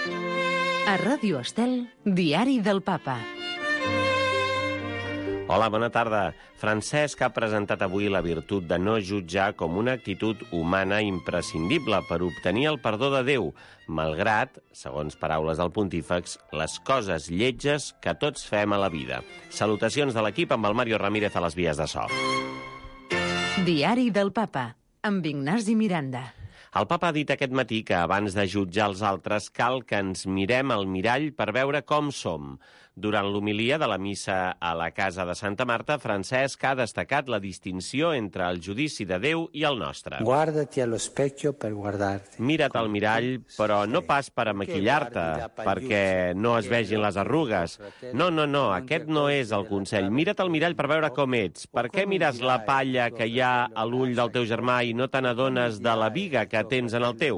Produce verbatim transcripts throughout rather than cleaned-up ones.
A Ràdio Estel, Diari del Papa. Hola, bona tarda. Francesc ha presentat avui la virtut de no jutjar com una actitud humana imprescindible per obtenir el perdó de Déu, malgrat, segons paraules del pontífex, les coses lletges que tots fem a la vida. Salutacions de l'equip amb el Mario Ramírez a les vies de so. Diari del Papa, amb Ignasi Miranda. El papa ha dit aquest matí que abans de jutjar els altres cal que ens mirem al mirall per veure com som. Durant l'homilia de la missa a la casa de Santa Marta, Francesc ha destacat la distinció entre el judici de Déu i el nostre. Guardati allo specchio per guardarti. Mira't al mirall, però no pas per a maquillar-te, perquè no es vegin les arrugues. No, no, no, aquest no és el consell. Mira't al mirall per veure com ets. Per què mires la palla que hi ha a l'ull del teu germà i no te n'adones de la viga que tens en el teu?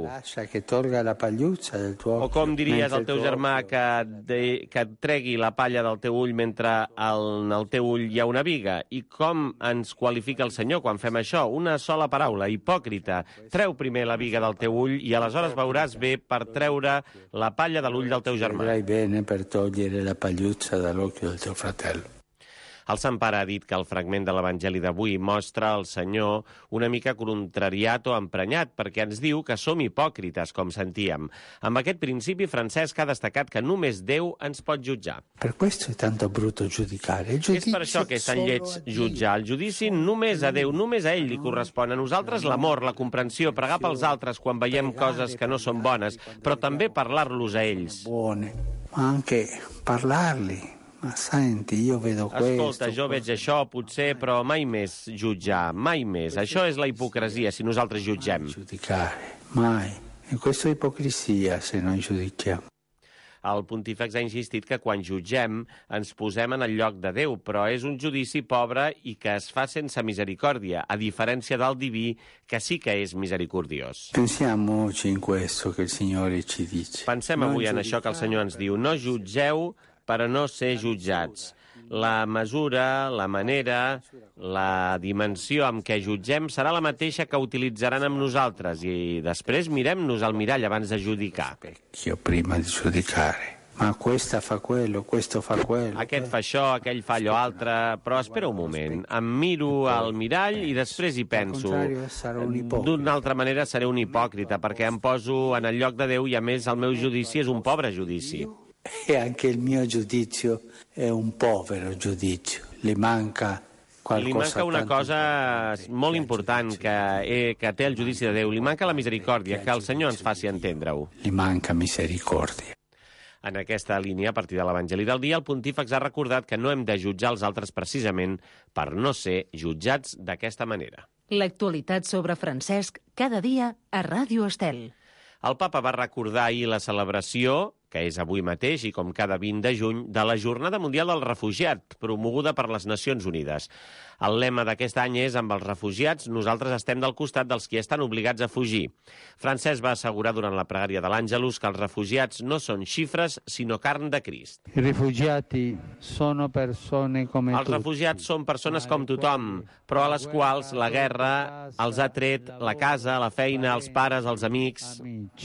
O com diries al teu germà que, de, que tregui la palla del teu ull mentre en el teu ull hi ha una viga? I com ens qualifica el Senyor quan fem això? Una sola paraula, hipòcrita. Treu primer la viga del teu ull i aleshores veuràs bé per treure la palla de l'ull del teu germà. Vedrai bene per togliere la pagliuzza dall'occhio del tuo fratello. El Sant Pare ha dit que el fragment de l'Evangeli d'avui mostra el Senyor una mica contrariat o emprenyat, perquè ens diu que som hipòcrites, com sentíem. Amb aquest principi, Francesc ha destacat que només Déu ens pot jutjar. Per questo è tanto brutto giudicare. És per això que és tan lleig jutjar. El judici només a Déu, només a ell li correspon. A nosaltres l'amor, la comprensió, pregar pels altres quan veiem coses que no són bones, però també parlar-los a ells. Buone, ma anche parlarli. Ma senti, io vedo questo. Escolta, jo veig això, potser, però mai més jutjar, mai més. Això és la hipocresia, si nosaltres jutgem. Giudicare, mai. E questa è ipocrisia, se non giudichiamo. El pontífex ha insistit que quan jutgem ens posem en el lloc de Déu, però és un judici pobre i que es fa sense misericòrdia, a diferència del diví, que sí que és misericordiós. Pensiamoci in questo che il Signore ci dice. Pensem avui en això que el Senyor ens diu. No jutgeu per a no ser jutjats. La mesura, la manera, la dimensió amb què jutgem serà la mateixa que utilitzaran amb nosaltres i després mirem-nos al mirall abans de judicar. Io prima di giudicare. Ma questa fa quello, questo fa quello. Aquest fa això, aquell fa allò altre, però espera un moment. Em miro al mirall i després hi penso. D'una altra manera seré un hipòcrita perquè em poso en el lloc de Déu i a més el meu judici és un pobre judici. E anche il mio giudizio è un povero giudizio. Li manca qualcosa. Li manca una cosa molt important que, eh, que té el judici de Déu. Li manca la misericòrdia, que el Senyor ens faci entendre-ho. Li manca misericòrdia. En aquesta línia, a partir de l'Evangeli del dia, el pontífex ha recordat que no hem de jutjar els altres precisament per no ser jutjats d'aquesta manera. L'actualitat sobre Francesc cada dia a Ràdio Estel. El papa va recordar ahir la celebració, que és avui mateix i com cada vint de juny, de la Jornada Mundial del Refugiat, promoguda per les Nacions Unides. El lema d'aquest any és «Amb els refugiats, nosaltres estem del costat dels qui estan obligats a fugir». Francesc va assegurar durant la pregària de l'Àngelus que els refugiats no són xifres, sinó carn de Crist. I rifugiati sono persone come Els refugiats són persones com tothom, però a les quals la guerra els ha tret la casa, la feina, els pares, els amics.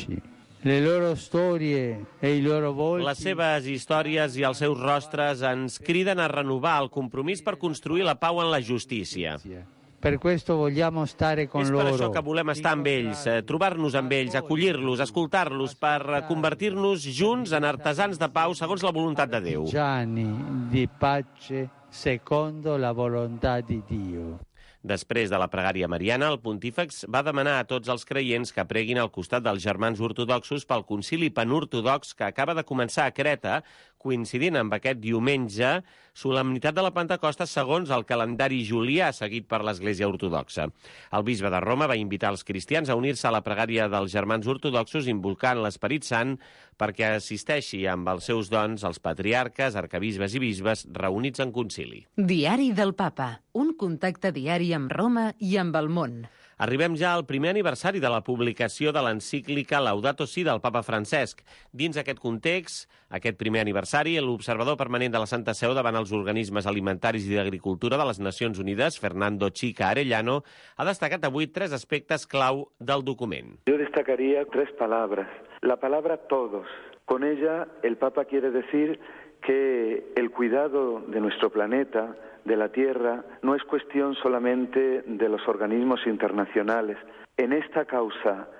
Le loro storie e i loro volti. Les seves històries i els seus rostres ens criden a renovar el compromís per construir la pau en la justícia. Per questo vogliamo stare con És loro. per això que volem estar amb ells, eh, trobar-nos amb ells, acollir-los, escoltar-los, per convertir-nos junts en artesans de pau segons la voluntat de Déu. Artigiani di pace secondo la volontà di Dio. Després de la pregària mariana, el pontífex va demanar a tots els creients que preguin al costat dels germans ortodoxos pel concili panortodox que acaba de començar a Creta, coincidint amb aquest diumenge, solemnitat de la Pentecosta segons el calendari julià seguit per l'Església Ortodoxa. El bisbe de Roma va invitar els cristians a unir-se a la pregària dels germans ortodoxos invocant l'Esperit Sant perquè assisteixi amb els seus dons els patriarques, arcabisbes i bisbes reunits en concili. Diari del Papa, un contacte diari amb Roma i amb el món. Arribem ja al primer aniversari de la publicació de l'encíclica Laudato Si del papa Francesc. Dins aquest context, aquest primer aniversari, l'observador permanent de la Santa Seu davant els organismes alimentaris i d'agricultura de les Nacions Unides, Fernando Chica Arellano, ha destacat avui tres aspectes clau del document. Yo destacaría tres palabras. La palabra todos. Con ella, el Papa quiere decir que el cuidado de nuestro planeta, de la Tierra, no es cuestión solamente de los organismos internacionales. En esta causa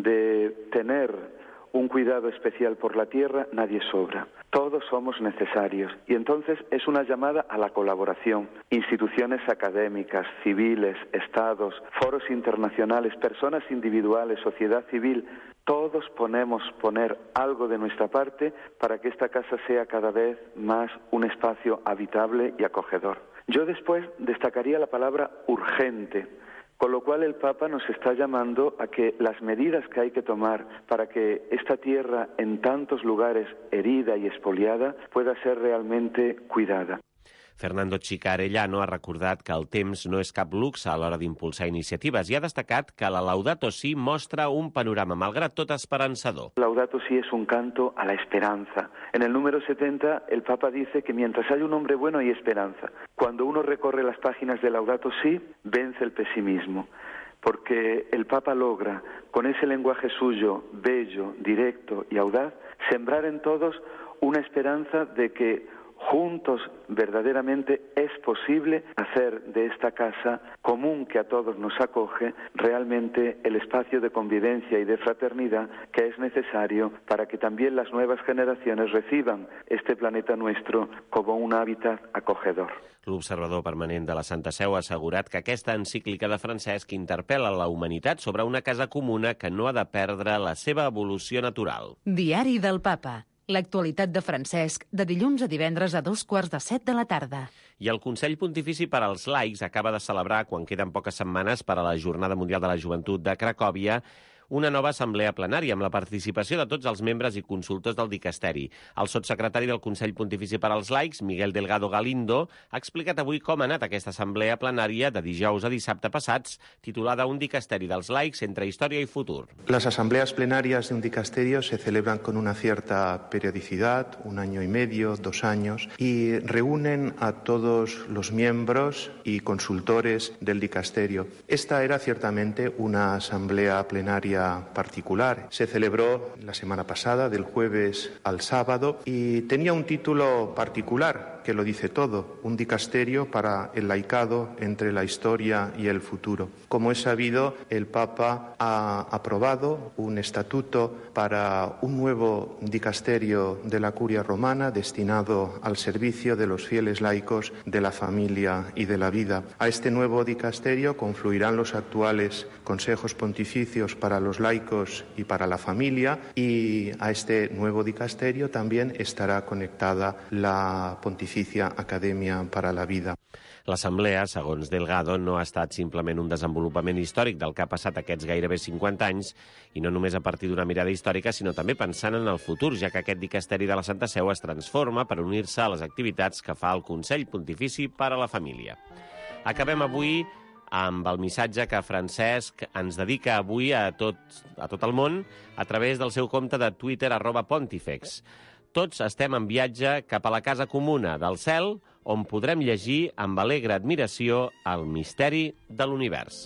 de tener un cuidado especial por la Tierra, nadie sobra. Todos somos necesarios. Y entonces es una llamada a la colaboración. Instituciones académicas, civiles, estados, foros internacionales, personas individuales, sociedad civil, todos ponemos poner algo de nuestra parte para que esta casa sea cada vez más un espacio habitable y acogedor. Yo después destacaría la palabra urgente, con lo cual el Papa nos está llamando a que las medidas que hay que tomar para que esta tierra en tantos lugares herida y expoliada pueda ser realmente cuidada. Fernando Chica Arellano ha recordat que el temps no és cap luxe a l'hora d'impulsar iniciatives i ha destacat que la Laudato Si mostra un panorama, malgrat tot, esperançador. Laudato Si es un canto a la esperanza. En el número setenta, el Papa dice que mientras hay un hombre bueno hay esperanza. Cuando uno recorre las páginas de Laudato Si, vence el pesimismo. Porque el Papa logra, con ese lenguaje suyo, bello, directo y audaz, sembrar en todos una esperanza de que juntos verdaderamente es posible hacer de esta casa común que a todos nos acoge realmente el espacio de convivencia y de fraternidad que es necesario para que también las nuevas generaciones reciban este planeta nuestro como un hábitat acogedor. L'observador permanent de la Santa Seu ha assegurat que aquesta encíclica de Francesc interpel·la la humanitat sobre una casa comuna que no ha de perdre la seva evolució natural. Diari del Papa. L'actualitat de Francesc, de dilluns a divendres a dos quarts de set de la tarda. I el Consell Pontifici per als Laics acaba de celebrar, quan queden poques setmanes per a la Jornada Mundial de la Joventut de Cracòvia, una nova assemblea plenària amb la participació de tots els membres i consultors del dicasteri. El sotssecretari del Consell Pontifici per als Laics, Miguel Delgado Galindo, ha explicat avui com ha anat aquesta assemblea plenària de dijous a dissabte passats, titulada Un dicasteri dels laics entre història i futur. Las asambleas plenarias de un dicasterio se celebran con una cierta periodicidad, un año y medio, dos años, y reúnen a todos los miembros y consultores del dicasterio. Esta era ciertamente una asamblea plenaria particular. Se celebró la semana pasada, del jueves al sábado, y tenía un título particular que lo dice todo, un dicasterio para el laicado entre la historia y el futuro. Como es sabido, el Papa ha aprobado un estatuto para un nuevo dicasterio de la Curia Romana destinado al servicio de los fieles laicos de la familia y de la vida. A este nuevo dicasterio confluirán los actuales consejos pontificios para los laicos y para la familia, y a este nuevo dicasterio también estarà conectada la Pontificia Acadèmia para la Vida. L'assemblea, segons Delgado, no ha estat simplement un desenvolupament històric del que ha passat aquests gairebé cinquanta anys, i no només a partir d'una mirada històrica, sinó també pensant en el futur, ja que aquest dicasteri de la Santa Seu es transforma per unir-se a les activitats que fa el Consell Pontifici per a la Família. Acabem avui amb el missatge que Francesc ens dedica avui a tot, a tot el món a través del seu compte de Twitter, arroba Pontifex. Tots estem en viatge cap a la casa comuna del cel, on podrem llegir amb alegre admiració el misteri de l'univers.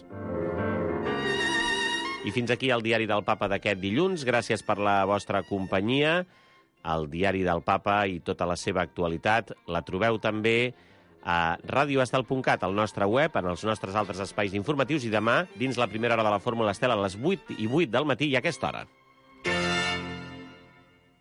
I fins aquí el Diari del Papa d'aquest dilluns. Gràcies per la vostra companyia. El Diari del Papa i tota la seva actualitat la trobeu també a radioestel punt cat, al nostre web, en els nostres altres espais informatius, i demà, dins la primera hora de la Fórmula Estel, a les vuit i vuit del matí i a aquesta hora.